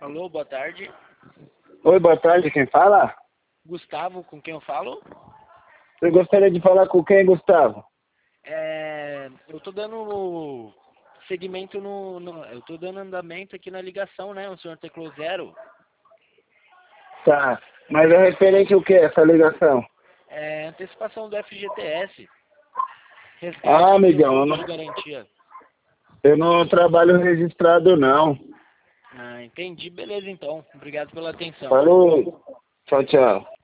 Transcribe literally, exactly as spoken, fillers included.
Alô, boa tarde. Oi, boa tarde, quem fala? Gustavo, com quem eu falo? Você gostaria de falar com quem, Gustavo? É, eu tô dando segmento no, no- Eu tô dando andamento aqui na ligação, né? O senhor teclou zero. Tá, mas é referente ao que essa ligação? É antecipação do F G T S. Ah, Resgate do seu amigão, eu fundo não, de garantia. eu não trabalho registrado não. Ah, entendi. Beleza, então. Obrigado pela atenção. Falou, tchau, tchau.